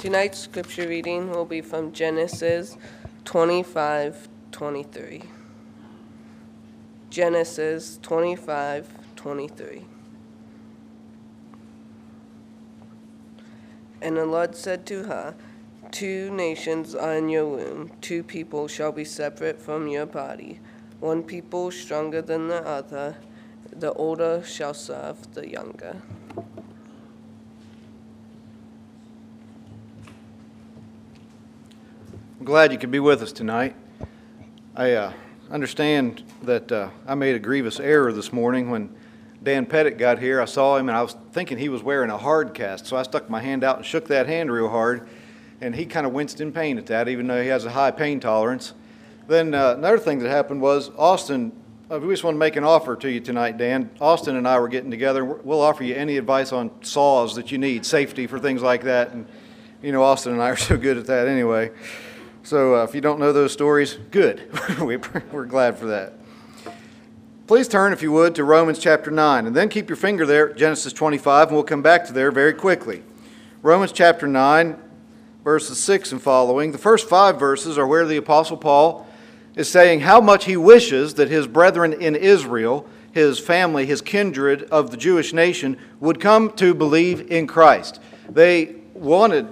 Tonight's scripture reading will be from Genesis 25:23. Genesis 25:23. And the Lord said to her, 2 nations are in your womb, 2 people shall be separate from your body, 1 people stronger than the other, the older shall serve the younger. I'm glad you could be with us tonight. I understand that I made a grievous error this morning when Dan Pettit got here. I saw him and I was thinking he was wearing a hard cast, so I stuck my hand out and shook that hand real hard, and he kind of winced in pain at that, even though he has a high pain tolerance. Then another thing that happened was Austin, we just want to make an offer to you tonight, Dan. Austin and I were getting together. We'll offer you any advice on saws that you need, safety for things like that, and you know Austin and I are so good at that anyway. So if you don't know those stories, good. We're glad for that. Please turn, if you would, to Romans chapter 9, and then keep your finger there at Genesis 25, and we'll come back to there very quickly. Romans chapter 9, verses 6 and following. The first 5 verses are where the Apostle Paul is saying how much he wishes that his brethren in Israel, his family, his kindred of the Jewish nation, would come to believe in Christ. They wanted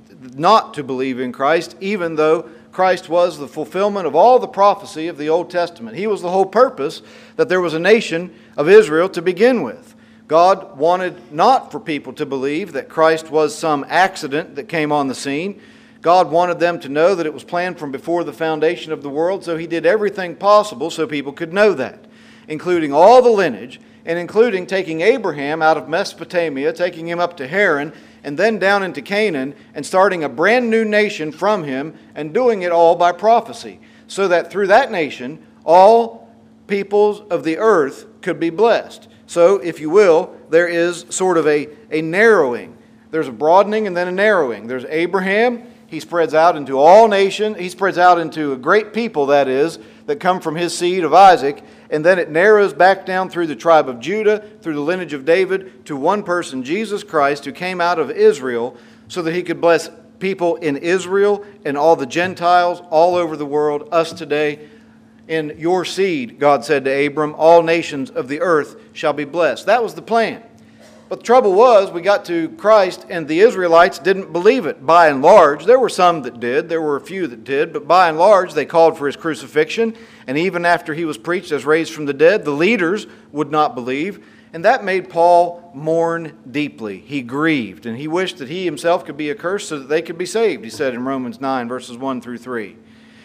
not to believe in Christ, even though Christ was the fulfillment of all the prophecy of the Old Testament. He was the whole purpose that there was a nation of Israel to begin with. God wanted not for people to believe that Christ was some accident that came on the scene. God wanted them to know that it was planned from before the foundation of the world, so He did everything possible so people could know that, including all the lineage, and including taking Abraham out of Mesopotamia, taking him up to Haran, and then down into Canaan, and starting a brand new nation from him, and doing it all by prophecy, so that through that nation, all peoples of the earth could be blessed. So, if you will, there is sort of a narrowing. There's a broadening and then a narrowing. There's Abraham. He spreads out into all nations. He spreads out into a great people, that is, that come from his seed of Isaac. And then it narrows back down through the tribe of Judah, through the lineage of David, to one person, Jesus Christ, who came out of Israel so that He could bless people in Israel and all the Gentiles all over the world, us today. In your seed, God said to Abram, all nations of the earth shall be blessed. That was the plan. But the trouble was, we got to Christ and the Israelites didn't believe it, by and large. There were some that did, there were a few that did, but by and large they called for His crucifixion. And even after He was preached as raised from the dead, the leaders would not believe. And that made Paul mourn deeply. He grieved, and he wished that he himself could be accursed so that they could be saved, he said in Romans 9, verses 1 through 3.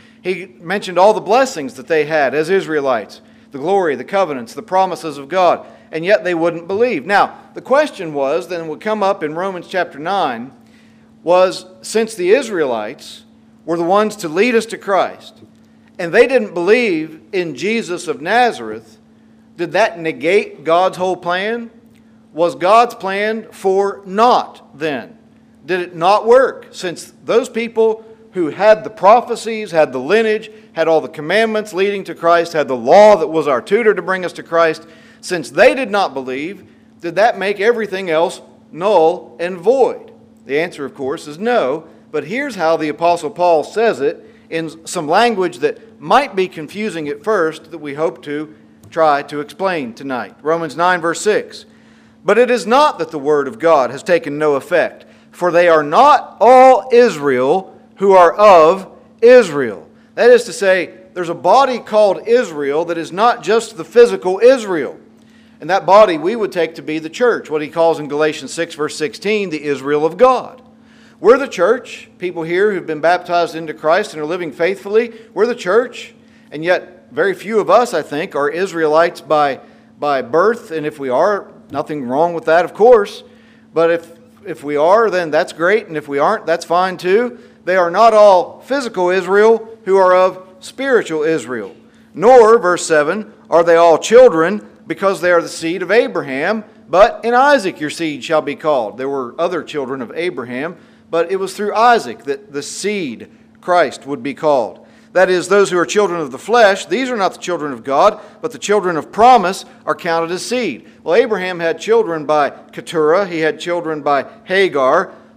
He mentioned all the blessings that they had as Israelites, the glory, the covenants, the promises of God, and yet they wouldn't believe. Now, the question was, then would come up in Romans chapter 9, was since the Israelites were the ones to lead us to Christ, and they didn't believe in Jesus of Nazareth, did that negate God's whole plan? Was God's plan for naught then? Did it not work? Since those people who had the prophecies, had the lineage, had all the commandments leading to Christ, had the law that was our tutor to bring us to Christ, since they did not believe, did that make everything else null and void? The answer, of course, is no. But here's how the Apostle Paul says it in some language that might be confusing at first that we hope to try to explain tonight. Romans 9, verse 6. But it is not that the word of God has taken no effect, for they are not all Israel who are of Israel. That is to say, there's a body called Israel that is not just the physical Israel. And that body we would take to be the church, what he calls in Galatians 6, verse 16, the Israel of God. We're the church, people here who've been baptized into Christ and are living faithfully. We're the church, and yet very few of us, I think, are Israelites by birth. And if we are, nothing wrong with that, of course. But if we are, then that's great. And if we aren't, that's fine too. They are not all physical Israel who are of spiritual Israel. Nor, verse 7, are they all children because they are the seed of Abraham, but in Isaac your seed shall be called. There were other children of Abraham, but it was through Isaac that the seed, Christ, would be called. That is, those who are children of the flesh, these are not the children of God, but the children of promise are counted as seed. Well, Abraham had children by Keturah, he had children by Hagar,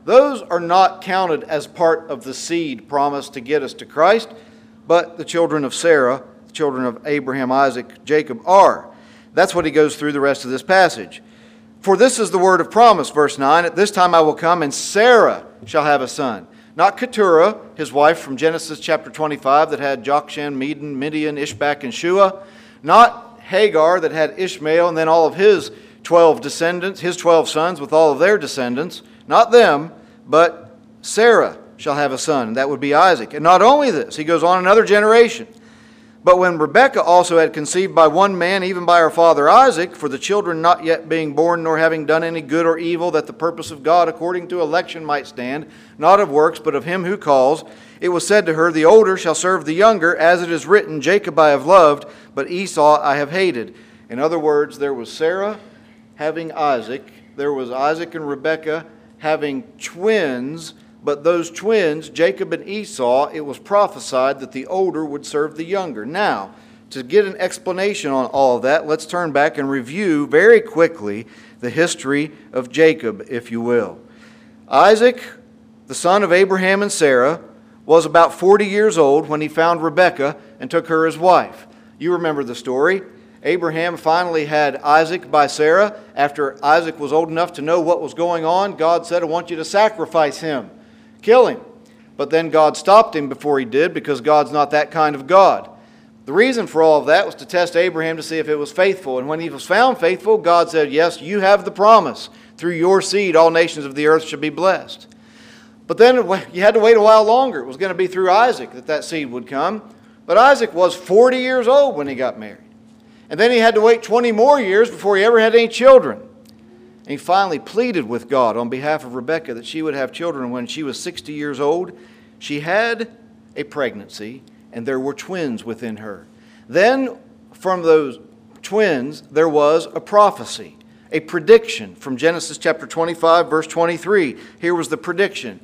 those are not counted as part of the seed promised to get us to Christ, but the children of Sarah, the children of Abraham, Isaac, Jacob are. That's what he goes through the rest of this passage. For this is the word of promise, verse 9, at this time I will come, and Sarah shall have a son. Not Keturah, his wife from Genesis chapter 25 that had Jokshan, Medan, Midian, Ishbak, and Shua. Not Hagar that had Ishmael and then all of his 12 descendants, his 12 sons with all of their descendants. Not them, but Sarah shall have a son, and that would be Isaac. And not only this, he goes on another generation. But when Rebekah also had conceived by one man, even by her father Isaac, for the children not yet being born, nor having done any good or evil, that the purpose of God according to election might stand, not of works, but of him who calls, it was said to her, the older shall serve the younger, as it is written, Jacob I have loved, but Esau I have hated. In other words, there was Sarah having Isaac, there was Isaac and Rebekah having twins, but those twins, Jacob and Esau, it was prophesied that the older would serve the younger. Now, to get an explanation on all of that, let's turn back and review very quickly the history of Jacob, if you will. Isaac, the son of Abraham and Sarah, was about 40 years old when he found Rebekah and took her as wife. You remember the story. Abraham finally had Isaac by Sarah. After Isaac was old enough to know what was going on, God said, I want you to sacrifice him. Kill him. But then God stopped him before he did because God's not that kind of God. The reason for all of that was to test Abraham to see if it was faithful. And when he was found faithful, God said, yes, you have the promise. Through your seed, all nations of the earth shall be blessed. But then you had to wait a while longer. It was going to be through Isaac that seed would come. But Isaac was 40 years old when he got married. And then he had to wait 20 more years before he ever had any children. And he finally pleaded with God on behalf of Rebekah that she would have children. When she was 60 years old, she had a pregnancy, and there were twins within her. Then from those twins, there was a prophecy, a prediction from Genesis chapter 25, verse 23. Here was the prediction.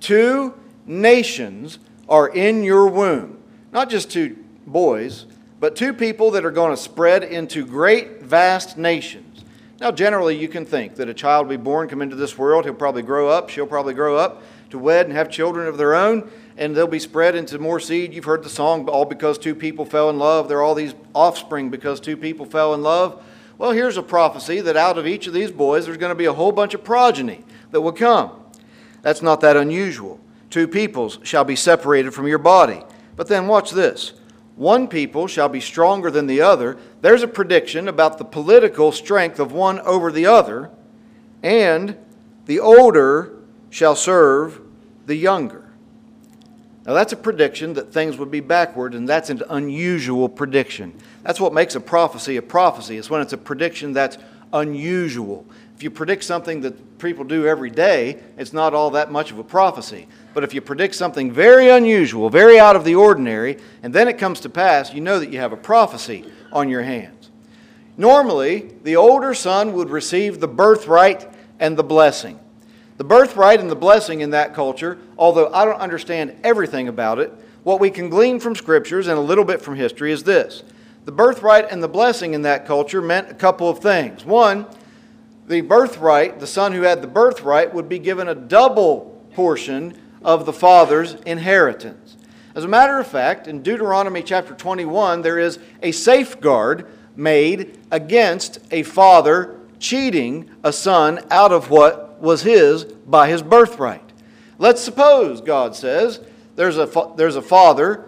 2 nations are in your womb. Not just 2 boys, but 2 people that are going to spread into great, vast nations. Now, generally, you can think that a child will be born, come into this world, he'll probably grow up, she'll probably grow up to wed and have children of their own, and they'll be spread into more seed. You've heard the song, all because 2 people fell in love. There are all these offspring because 2 people fell in love. Well, here's a prophecy that out of each of these boys, there's going to be a whole bunch of progeny that will come. That's not that unusual. 2 peoples shall be separated from your body. But then watch this. 1 people shall be stronger than the other. There's a prediction about the political strength of one over the other. And the older shall serve the younger. Now that's a prediction that things would be backward, and that's an unusual prediction. That's what makes a prophecy. It's when it's a prediction that's unusual. If you predict something that people do every day, it's not all that much of a prophecy. But if you predict something very unusual, very out of the ordinary, and then it comes to pass, you know that you have a prophecy on your hands. Normally, the older son would receive the birthright and the blessing. The birthright and the blessing in that culture, although I don't understand everything about it, what we can glean from scriptures and a little bit from history is this. The birthright and the blessing in that culture meant a couple of things. One, the birthright, the son who had the birthright, would be given a double portion of the father's inheritance. As a matter of fact, in Deuteronomy chapter 21, there is a safeguard made against a father cheating a son out of what was his by his birthright. Let's suppose, God says, there's a father,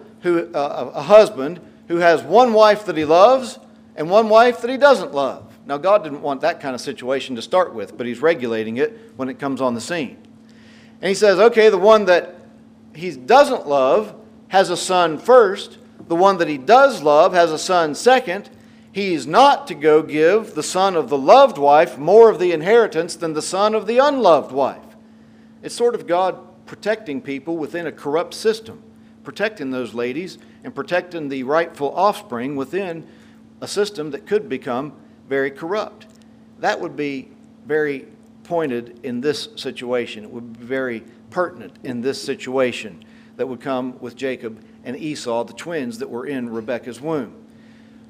a husband, who has one wife that he loves and one wife that he doesn't love. Now, God didn't want that kind of situation to start with, but He's regulating it when it comes on the scene. And He says, okay, the one that he doesn't love has a son first. The one that he does love has a son second. He's not to go give the son of the loved wife more of the inheritance than the son of the unloved wife. It's sort of God protecting people within a corrupt system, protecting those ladies and protecting the rightful offspring within a system that could become very corrupt. That would be very pointed in this situation. It would be very pertinent in this situation that would come with Jacob and Esau, the twins that were in Rebekah's womb.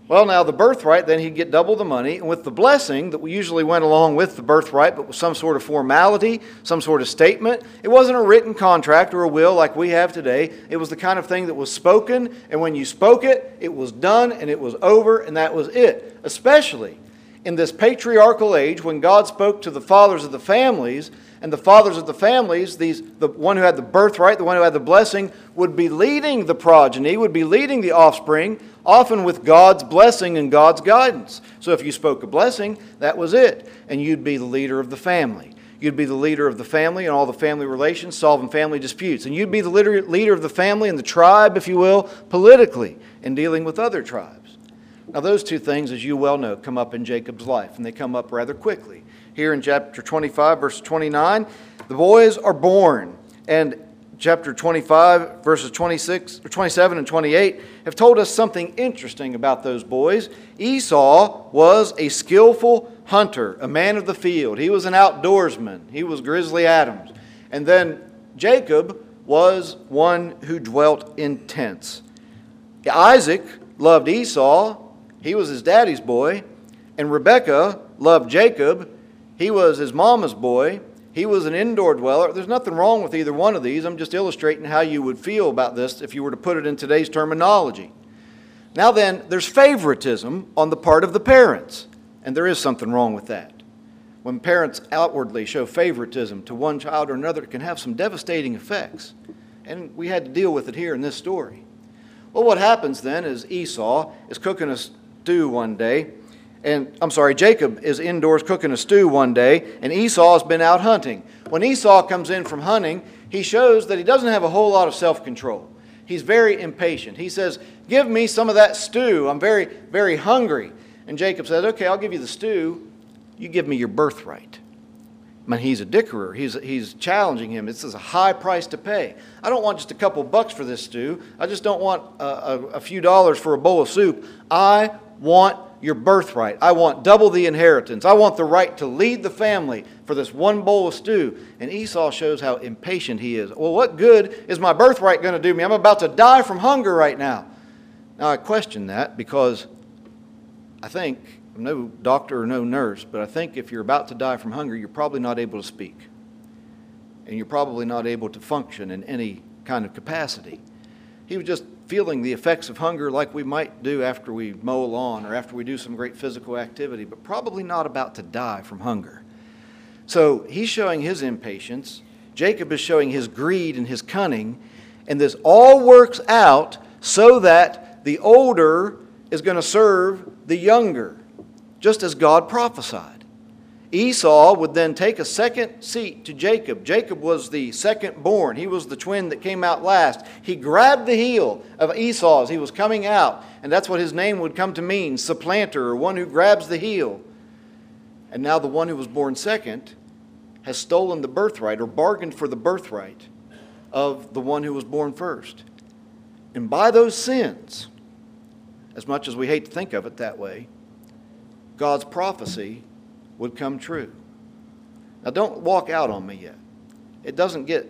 Well, now the birthright, then he'd get double the money, and with the blessing that we usually went along with the birthright, but with some sort of formality, some sort of statement. It wasn't a written contract or a will like we have today. It was the kind of thing that was spoken, and when you spoke it, it was done, and it was over, and that was it. Especially in this patriarchal age when God spoke to the fathers of the families, and the fathers of the families, the one who had the birthright, the one who had the blessing, would be leading the progeny, would be leading the offspring, often with God's blessing and God's guidance. So if you spoke a blessing, that was it. And you'd be the leader of the family. You'd be the leader of the family and all the family relations, solving family disputes. And you'd be the leader of the family and the tribe, if you will, politically, in dealing with other tribes. Now those two things, as you well know, come up in Jacob's life, and they come up rather quickly. Here in chapter 25, verse 29, the boys are born. And chapter 25, verses 27 and 28 have told us something interesting about those boys. Esau was a skillful hunter, a man of the field. He was an outdoorsman. He was Grizzly Adams. And then Jacob was one who dwelt in tents. Isaac loved Esau. He was his daddy's boy. And Rebekah loved Jacob. He was his mama's boy. He was an indoor dweller. There's nothing wrong with either one of these. I'm just illustrating how you would feel about this if you were to put it in today's terminology. Now then, there's favoritism on the part of the parents, and there is something wrong with that. When parents outwardly show favoritism to one child or another, it can have some devastating effects, and we had to deal with it here in this story. Well, what happens then is Esau is cooking a stew one day, Jacob is indoors cooking a stew one day, and Esau has been out hunting. When Esau comes in from hunting, he shows that he doesn't have a whole lot of self-control. He's very impatient. He says, "Give me some of that stew. I'm very, very hungry." And Jacob says, "Okay, I'll give you the stew. You give me your birthright." I mean, he's a dickerer. He's challenging him. This is a high price to pay. I don't want just a couple bucks for this stew. I just don't want a few dollars for a bowl of soup. I want your birthright. I want double the inheritance. I want the right to lead the family for this one bowl of stew. And Esau shows how impatient he is. Well, what good is my birthright going to do me? I'm about to die from hunger right now. Now, I question that because I think, I'm no doctor or no nurse, but I think if you're about to die from hunger, you're probably not able to speak. And you're probably not able to function in any kind of capacity. He was just feeling the effects of hunger like we might do after we mow a lawn or after we do some great physical activity, but probably not about to die from hunger. So he's showing his impatience. Jacob is showing his greed and his cunning. And this all works out so that the older is going to serve the younger, just as God prophesied. Esau would then take a second seat to Jacob. Jacob was the second born. He was the twin that came out last. He grabbed the heel of Esau as he was coming out, and that's what his name would come to mean, supplanter, or one who grabs the heel. And now the one who was born second has stolen the birthright, or bargained for the birthright of the one who was born first. And by those sins, as much as we hate to think of it that way, God's prophecy would come true. Now don't walk out on me yet. It doesn't get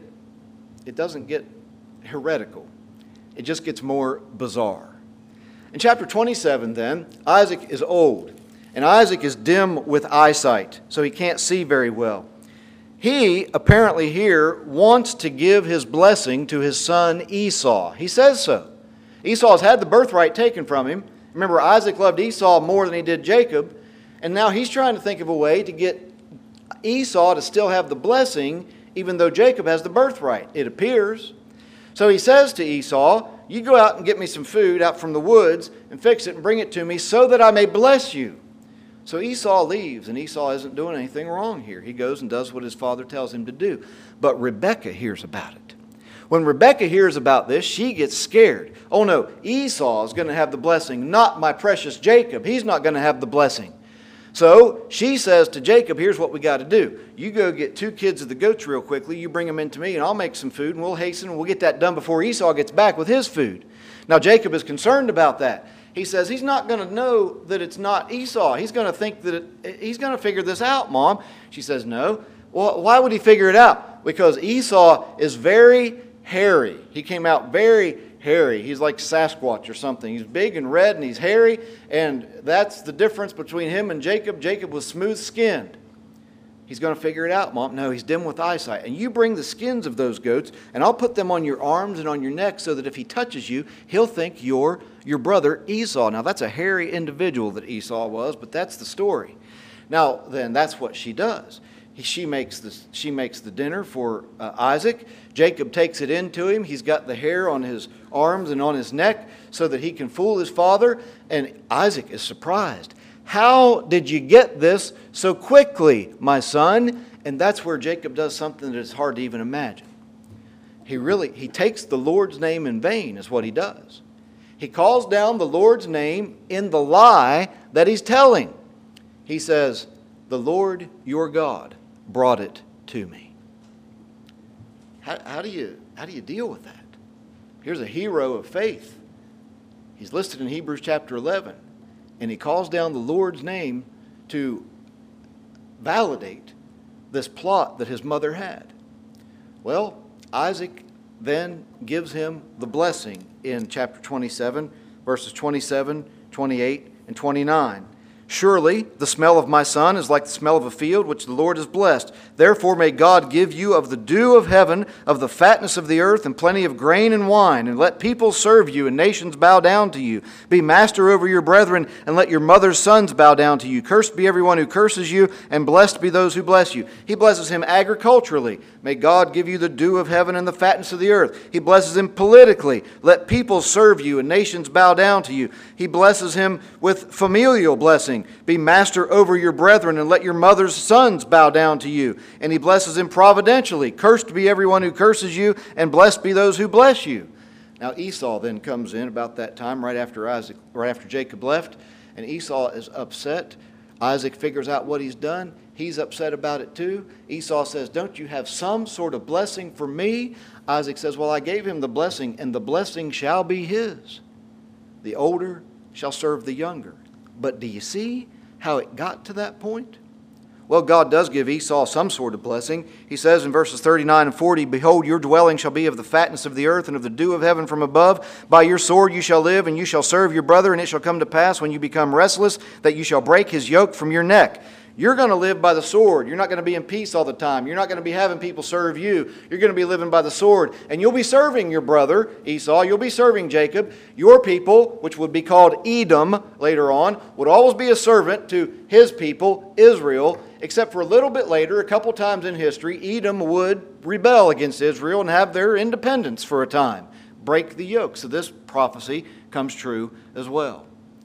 heretical. It just gets more bizarre. In chapter 27 then, Isaac is old, and Isaac is dim with eyesight, so he can't see very well. He apparently here wants to give his blessing to his son Esau. He says so. Esau has had the birthright taken from him. Remember, Isaac loved Esau more than he did Jacob. And now he's trying to think of a way to get Esau to still have the blessing, even though Jacob has the birthright, it appears. So he says to Esau, "You go out and get me some food out from the woods and fix it and bring it to me so that I may bless you." So Esau leaves, and Esau isn't doing anything wrong here. He goes and does what his father tells him to do. But Rebekah hears about it. When Rebekah hears about this, she gets scared. Oh no, Esau is going to have the blessing, not my precious Jacob. He's not going to have the blessing. So she says to Jacob, "Here's what we got to do. You go get 2 kids of the goats real quickly. You bring them into me, and I'll make some food, and we'll hasten, and we'll get that done before Esau gets back with his food." Now Jacob is concerned about that. He says he's not going to know that it's not Esau. He's going to think that he's going to figure this out, Mom. She says, "No." Well, why would he figure it out? Because Esau is very hairy. He came out very hairy. He's like Sasquatch or something. He's big and red and he's hairy, and that's the difference between him and Jacob. Jacob was smooth-skinned. He's going to figure it out, Mom. No, he's dim with eyesight. And you bring the skins of those goats, and I'll put them on your arms and on your neck so that if he touches you, he'll think you're your brother Esau. Now, that's a hairy individual that Esau was, but that's the story. Now, then, that's what she does. She makes the dinner for Isaac. Jacob takes it into him. He's got the hair on his arms and on his neck so that he can fool his father. And Isaac is surprised. How did you get this so quickly, my son? And that's where Jacob does something that is hard to even imagine. He takes the Lord's name in vain is what he does. He calls down the Lord's name in the lie that he's telling. He says, the Lord your God brought it to me. How do you deal with that? Here's a hero of faith. He's listed in Hebrews chapter 11, and he calls down the Lord's name to validate this plot that his mother had. Well, Isaac then gives him the blessing in chapter 27, verses 27, 28, and 29. Surely the smell of my son is like the smell of a field which the Lord has blessed. Therefore may God give you of the dew of heaven, of the fatness of the earth, and plenty of grain and wine, and let people serve you, and nations bow down to you. Be master over your brethren, and let your mother's sons bow down to you. Cursed be everyone who curses you, and blessed be those who bless you. He blesses him agriculturally. May God give you the dew of heaven and the fatness of the earth. He blesses him politically. Let people serve you, and nations bow down to you. He blesses him with familial blessing. Be master over your brethren, and let your mother's sons bow down to you. And he blesses him providentially. Cursed be everyone who curses you, and blessed be those who bless you. Now Esau then comes in about that time, right after Jacob left, and Esau is upset. Isaac figures out what he's done. He's upset about it too. Esau says, don't you have some sort of blessing for me? Isaac says, well, I gave him the blessing, and the blessing shall be his. The older shall serve the younger. But do you see how it got to that point? Well, God does give Esau some sort of blessing. He says in verses 39 and 40, behold, your dwelling shall be of the fatness of the earth and of the dew of heaven from above. By your sword you shall live, and you shall serve your brother, and it shall come to pass when you become restless that you shall break his yoke from your neck. You're going to live by the sword. You're not going to be in peace all the time. You're not going to be having people serve you. You're going to be living by the sword. And you'll be serving your brother, Esau. You'll be serving Jacob. Your people, which would be called Edom later on, would always be a servant to his people, Israel, except for a little bit later, a couple times in history, Edom would rebel against Israel and have their independence for a time, break the yoke. So this prophecy comes true as well.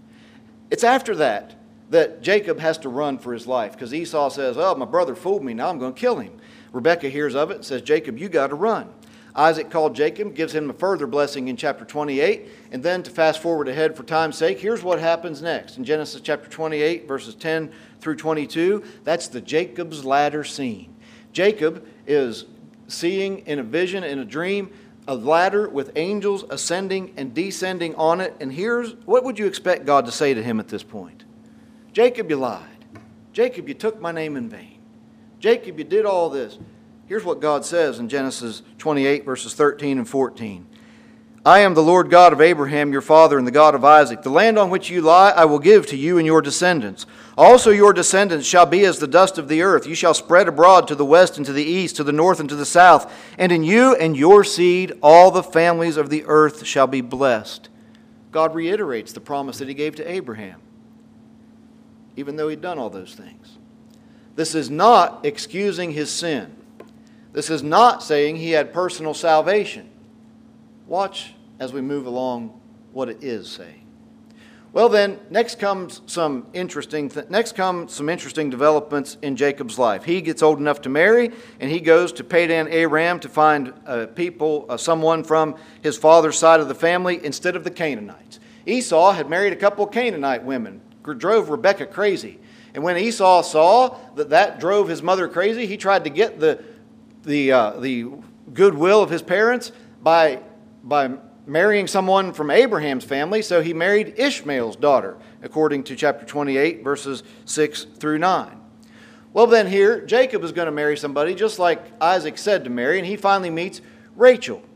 It's after that Jacob has to run for his life because Esau says, oh, my brother fooled me, now I'm going to kill him. Rebekah hears of it and says, Jacob, you got to run. Isaac called Jacob, gives him a further blessing in chapter 28. And then to fast forward ahead for time's sake, here's what happens next. In Genesis chapter 28, verses 10 through 22, that's the Jacob's ladder scene. Jacob is seeing in a vision, in a dream, a ladder with angels ascending and descending on it. And here's, what would you expect God to say to him at this point? Jacob, you lied. Jacob, you took my name in vain. Jacob, you did all this. Here's what God says in Genesis 28, verses 13 and 14. I am the Lord God of Abraham, your father, and the God of Isaac. The land on which you lie I will give to you and your descendants. Also your descendants shall be as the dust of the earth. You shall spread abroad to the west and to the east, to the north and to the south. And in you and your seed all the families of the earth shall be blessed. God reiterates the promise that he gave to Abraham, even though he'd done all those things. This is not excusing his sin. This is not saying he had personal salvation. Watch as we move along what it is saying. Well then, next come some interesting developments in Jacob's life. He gets old enough to marry, and he goes to Padan Aram to find someone from his father's side of the family instead of the Canaanites. Esau had married a couple of Canaanite women. Drove Rebekah crazy. And when Esau saw that drove his mother crazy, he tried to get the goodwill of his parents by marrying someone from Abraham's family. So he married Ishmael's daughter, according to chapter 28, verses 6 through 9. Well, then here, Jacob is going to marry somebody just like Isaac said to marry, and he finally meets Rachel.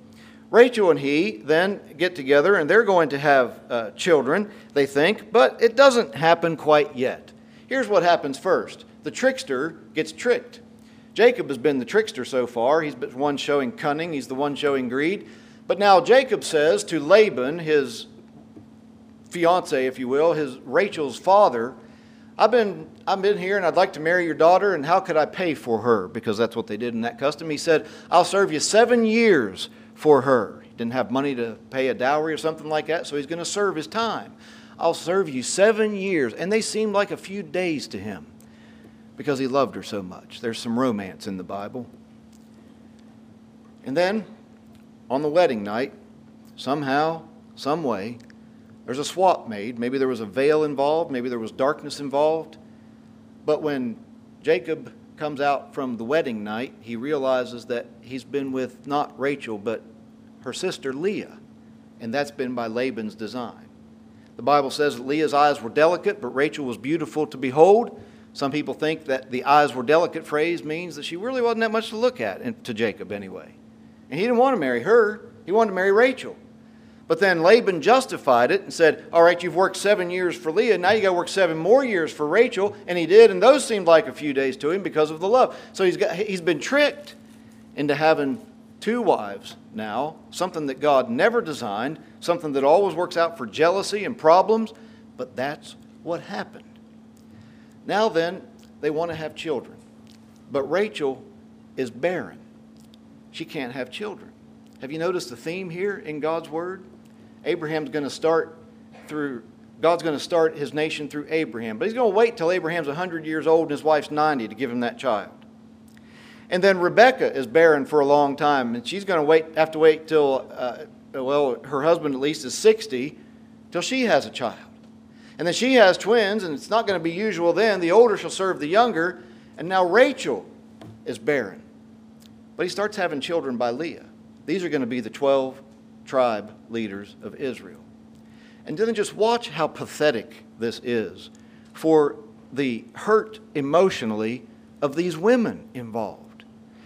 Rachel and he then get together, and they're going to have children, they think, but it doesn't happen quite yet. Here's what happens first. The trickster gets tricked. Jacob has been the trickster so far. He's the one showing cunning. He's the one showing greed. But now Jacob says to Laban, his fiance, if you will, his Rachel's father, I've been here and I'd like to marry your daughter, and how could I pay for her? Because that's what they did in that custom. He said, I'll serve you 7 years for her. He didn't have money to pay a dowry or something like that, so he's going to serve his time. I'll serve you 7 years. And they seemed like a few days to him because he loved her so much. There's some romance in the Bible. And then, on the wedding night, somehow, some way, there's a swap made. Maybe there was a veil involved. Maybe there was darkness involved. But when Jacob comes out from the wedding night, he realizes that he's been with not Rachel, but her sister Leah. And that's been by Laban's design. The Bible says that Leah's eyes were delicate, but Rachel was beautiful to behold. Some people think that the eyes were delicate phrase means that she really wasn't that much to look at, and to Jacob anyway. And he didn't want to marry her. He wanted to marry Rachel. But then Laban justified it and said, all right, you've worked 7 years for Leah. Now you got to work 7 more years for Rachel. And he did. And those seemed like a few days to him because of the love. So he's been tricked into having 2 wives now, something that God never designed, something that always works out for jealousy and problems. But that's what happened. Now then, they want to have children. But Rachel is barren. She can't have children. Have you noticed the theme here in God's Word? God's going to start his nation through Abraham. But he's going to wait till Abraham's 100 years old and his wife's 90 to give him that child. And then Rebekah is barren for a long time. And she's going to have to wait till, her husband at least is 60, till she has a child. And then she has twins, and it's not going to be usual then. The older shall serve the younger. And now Rachel is barren. But he starts having children by Leah. These are going to be the 12 tribe leaders of Israel. And then just watch how pathetic this is for the hurt emotionally of these women involved.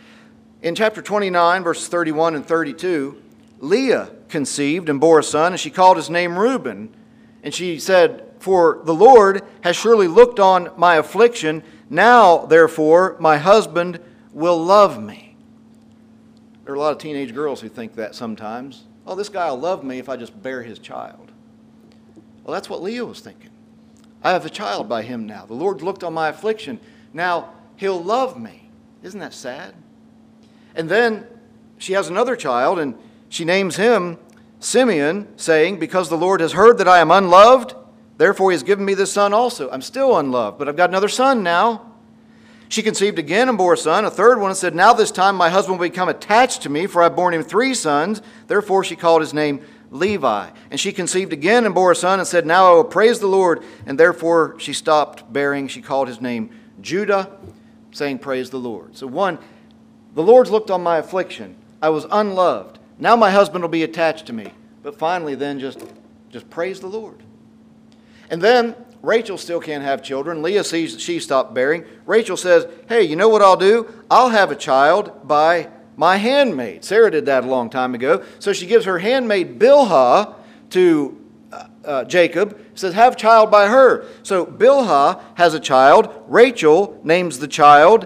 In chapter 29, verses 31 and 32, Leah conceived and bore a son, and she called his name Reuben. And she said, for the Lord has surely looked on my affliction. Now, therefore, my husband will love me. There are a lot of teenage girls who think that sometimes. Oh, this guy will love me if I just bear his child. Well, that's what Leah was thinking. I have a child by him now. The Lord looked on my affliction. Now he'll love me. Isn't that sad? And then she has another child, and she names him Simeon, saying, because the Lord has heard that I am unloved, therefore he has given me this son also. I'm still unloved, but I've got another son now. She conceived again and bore a son, a third one, and said, now this time my husband will become attached to me, for I have borne him 3 sons. Therefore she called his name Levi. And she conceived again and bore a son, and said, now I will praise the Lord. And therefore she stopped bearing. She called his name Judah, saying, praise the Lord. So the Lord's looked on my affliction. I was unloved. Now my husband will be attached to me. But finally then just praise the Lord. And then Rachel still can't have children. Leah sees that she stopped bearing. Rachel says, hey, you know what I'll do? I'll have a child by my handmaid. Sarah did that a long time ago. So she gives her handmaid Bilhah to Jacob, says, have child by her. So Bilhah has a child. Rachel names the child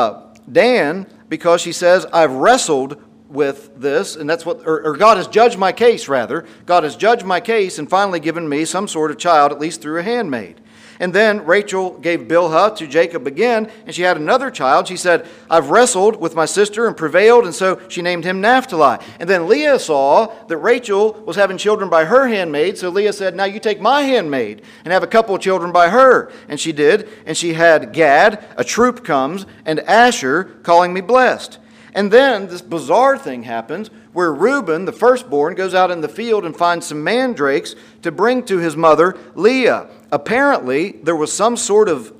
Dan because she says, I've wrestled with this, and that's what, or God has judged my case, rather. God has judged my case and finally given me some sort of child, at least through a handmaid. And then Rachel gave Bilhah to Jacob again, and she had another child. She said, I've wrestled with my sister and prevailed, and so she named him Naphtali. And then Leah saw that Rachel was having children by her handmaid, so Leah said, now you take my handmaid and have a couple of children by her. And she did, and she had Gad, a troop comes, and Asher, calling me blessed. And then this bizarre thing happens where Reuben, the firstborn, goes out in the field and finds some mandrakes to bring to his mother Leah. Apparently, there was some sort of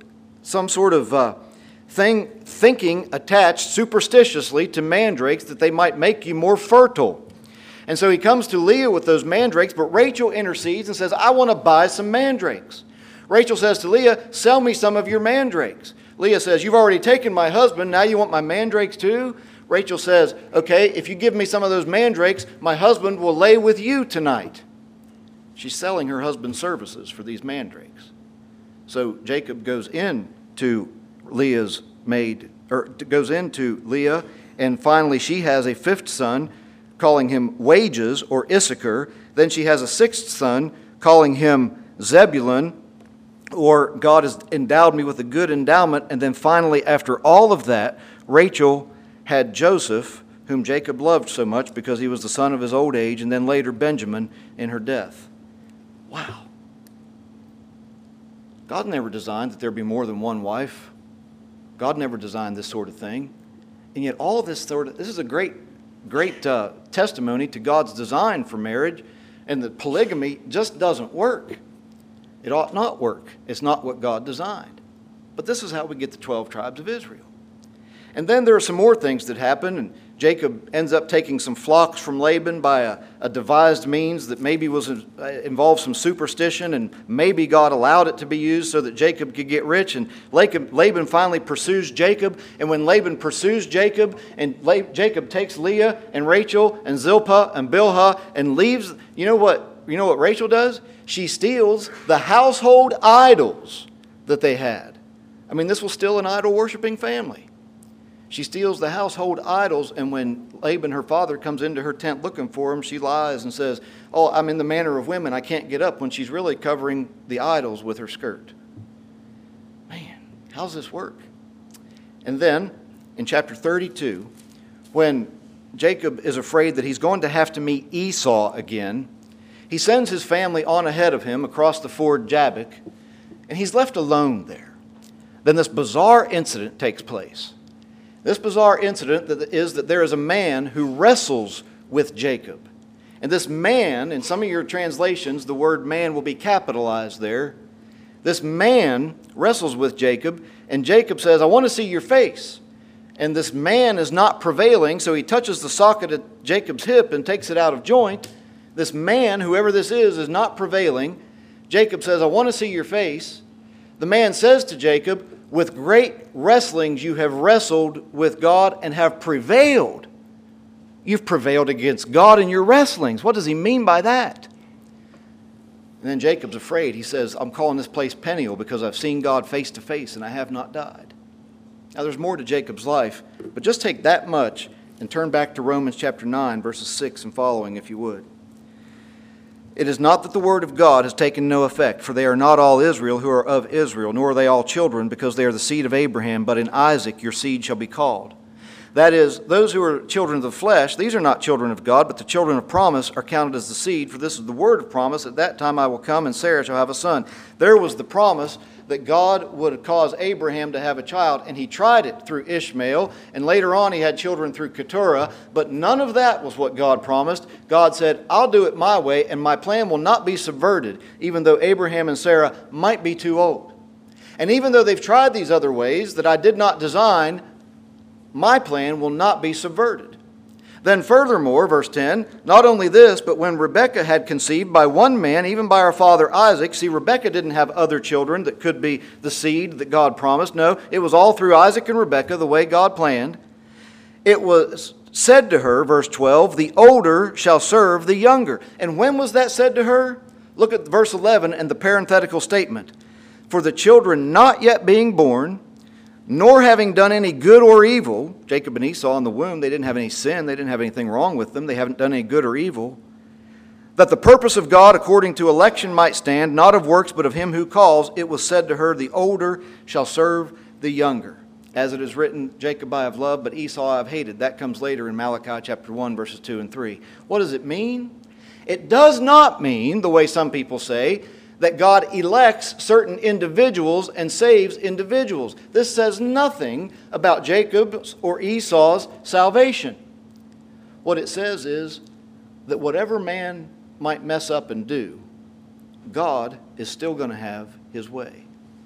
thinking attached superstitiously to mandrakes that they might make you more fertile. And so he comes to Leah with those mandrakes, but Rachel intercedes and says, I want to buy some mandrakes. Rachel says to Leah, sell me some of your mandrakes. Leah says, you've already taken my husband, now you want my mandrakes too? Rachel says, okay, if you give me some of those mandrakes, my husband will lay with you tonight. She's selling her husband's services for these mandrakes. So Jacob goes into Leah, and finally she has a fifth son, calling him Wages, or Issachar. Then she has a sixth son, calling him Zebulun, or God has endowed me with a good endowment. And then finally, after all of that, Rachel had Joseph, whom Jacob loved so much because he was the son of his old age, and then later Benjamin in her death. Wow. God never designed that there be more than one wife. God never designed this sort of thing. And yet all this is a great testimony to God's design for marriage, and that polygamy just doesn't work. It ought not work. It's not what God designed. But this is how we get the 12 tribes of Israel. And then there are some more things that happen, and Jacob ends up taking some flocks from Laban by a devised means that maybe involved some superstition, and maybe God allowed it to be used so that Jacob could get rich. And Laban finally pursues Jacob, and when Laban pursues Jacob, and Jacob takes Leah and Rachel and Zilpah and Bilhah and leaves, you know what Rachel does? She steals the household idols that they had. I mean, this was still an idol-worshiping family. She steals the household idols, and when Laban, her father, comes into her tent looking for him, she lies and says, oh, I'm in the manner of women, I can't get up, when she's really covering the idols with her skirt. Man, how does this work? And then, in chapter 32, when Jacob is afraid that he's going to have to meet Esau again, he sends his family on ahead of him across the ford Jabbok, and he's left alone there. Then this bizarre incident takes place. This bizarre incident is that there is a man who wrestles with Jacob. And this man, in some of your translations, the word man will be capitalized there. This man wrestles with Jacob, and Jacob says, I want to see your face. And this man is not prevailing, so he touches the socket at Jacob's hip and takes it out of joint. This man, whoever this is not prevailing. Jacob says, I want to see your face. The man says to Jacob, with great wrestlings you have wrestled with God and have prevailed. You've prevailed against God in your wrestlings. What does he mean by that? And then Jacob's afraid. He says, I'm calling this place Peniel because I've seen God face to face and I have not died. Now there's more to Jacob's life, but just take that much and turn back to Romans chapter 9, verses 6 and following, if you would. It is not that the word of God has taken no effect, for they are not all Israel who are of Israel, nor are they all children, because they are the seed of Abraham, but in Isaac your seed shall be called. That is, those who are children of the flesh, these are not children of God, but the children of promise are counted as the seed, for this is the word of promise. At that time I will come, and Sarah shall have a son. There was the promise that God would cause Abraham to have a child, and he tried it through Ishmael, and later on he had children through Keturah, but none of that was what God promised. God said, I'll do it my way, and my plan will not be subverted, even though Abraham and Sarah might be too old. And even though they've tried these other ways that I did not design, my plan will not be subverted. Then furthermore, verse 10, not only this, but when Rebekah had conceived by one man, even by our father Isaac, see, Rebekah didn't have other children that could be the seed that God promised. No, it was all through Isaac and Rebekah, the way God planned. It was said to her, verse 12, the older shall serve the younger. And when was that said to her? Look at verse 11 and the parenthetical statement. For the children not yet being born, nor having done any good or evil. Jacob and Esau in the womb, they didn't have any sin. They didn't have anything wrong with them. They haven't done any good or evil. That the purpose of God according to election might stand, not of works, but of him who calls, it was said to her, the older shall serve the younger. As it is written, Jacob I have loved, but Esau I have hated. That comes later in Malachi chapter 1, verses 2 and 3. What does it mean? It does not mean, the way some people say, that God elects certain individuals and saves individuals. This says nothing about Jacob's or Esau's salvation. What it says is that whatever man might mess up and do, God is still going to have his way.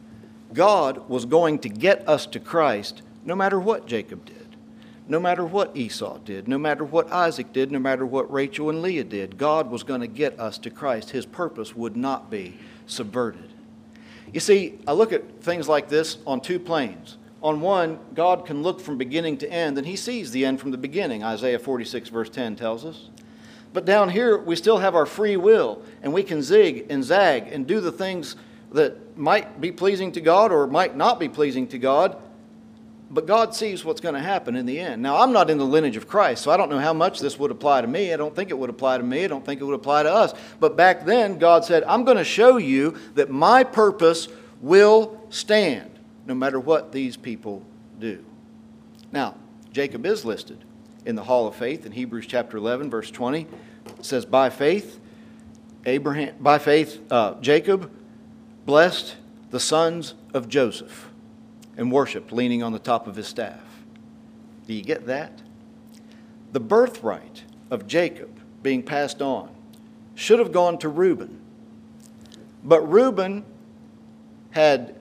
God was going to get us to Christ no matter what Jacob did, no matter what Esau did, no matter what Isaac did, no matter what Rachel and Leah did. God was going to get us to Christ. His purpose would not be subverted. You see, I look at things like this on two planes. On one, God can look from beginning to end, and he sees the end from the beginning, Isaiah 46 verse 10 tells us. But down here, we still have our free will, and we can zig and zag and do the things that might be pleasing to God or might not be pleasing to God, but God sees what's going to happen in the end. Now, I'm not in the lineage of Christ, so I don't know how much this would apply to me. I don't think it would apply to me. I don't think it would apply to us. But back then, God said, I'm going to show you that my purpose will stand, no matter what these people do. Now, Jacob is listed in the Hall of Faith in Hebrews chapter 11, verse 20. It says, by faith, Jacob blessed the sons of Joseph and worshiped, leaning on the top of his staff. Do you get that? The birthright of Jacob being passed on should have gone to Reuben. But Reuben had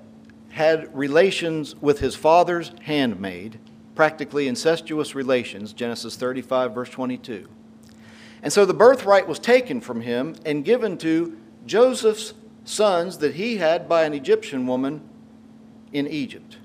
relations with his father's handmaid, practically incestuous relations, Genesis 35, verse 22. And so the birthright was taken from him and given to Joseph's sons that he had by an Egyptian woman in Egypt,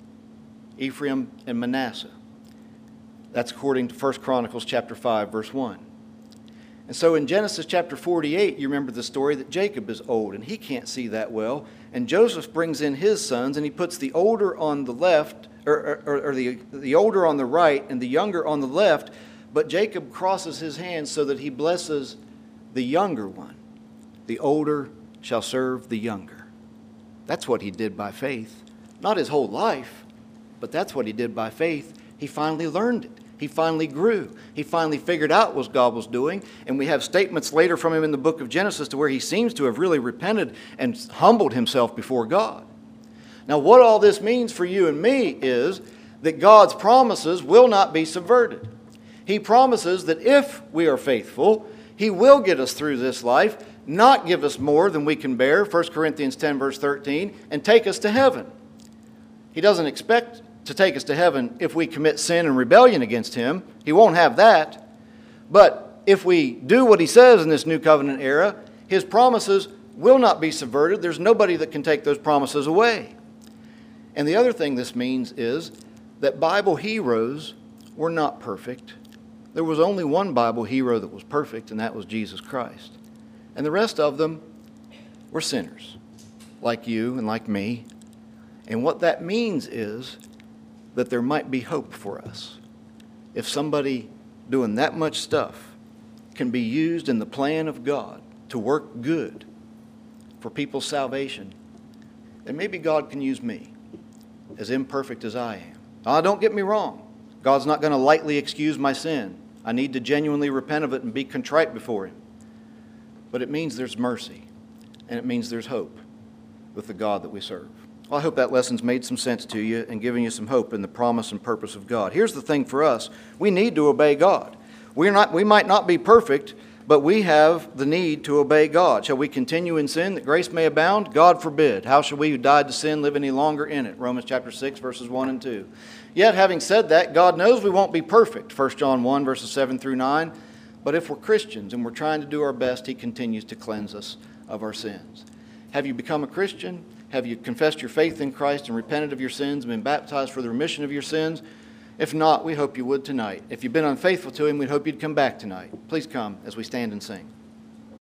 Ephraim and Manasseh. That's according to 1 Chronicles chapter 5, verse 1. And so in Genesis chapter 48, you remember the story that Jacob is old and he can't see that well. And Joseph brings in his sons and he puts the older on the left, or the older on the right and the younger on the left. But Jacob crosses his hands so that he blesses the younger one. The older shall serve the younger. That's what he did by faith. Not his whole life, but that's what he did by faith. He finally learned it. He finally grew. He finally figured out what God was doing. And we have statements later from him in the book of Genesis to where he seems to have really repented and humbled himself before God. Now, what all this means for you and me is that God's promises will not be subverted. He promises that if we are faithful, he will get us through this life, not give us more than we can bear, 1 Corinthians 10, verse 13, and take us to heaven. He doesn't expect to take us to heaven if we commit sin and rebellion against him. He won't have that. But if we do what he says in this new covenant era, his promises will not be subverted. There's nobody that can take those promises away. And the other thing this means is that Bible heroes were not perfect. There was only one Bible hero that was perfect, and that was Jesus Christ. And the rest of them were sinners, like you and like me. And what that means is that there might be hope for us. If somebody doing that much stuff can be used in the plan of God to work good for people's salvation, then maybe God can use me, as imperfect as I am. Now, don't get me wrong. God's not going to lightly excuse my sin. I need to genuinely repent of it and be contrite before him. But it means there's mercy, and it means there's hope with the God that we serve. Well, I hope that lesson's made some sense to you and given you some hope in the promise and purpose of God. Here's the thing for us. We need to obey God. We might not be perfect, but we have the need to obey God. Shall we continue in sin that grace may abound? God forbid. How shall we who died to sin live any longer in it? Romans chapter 6, verses 1 and 2. Yet, having said that, God knows we won't be perfect. 1 John 1, verses 7 through 9. But if we're Christians and we're trying to do our best, he continues to cleanse us of our sins. Have you become a Christian? Have you confessed your faith in Christ and repented of your sins and been baptized for the remission of your sins? If not, we hope you would tonight. If you've been unfaithful to him, we hope you'd come back tonight. Please come as we stand and sing.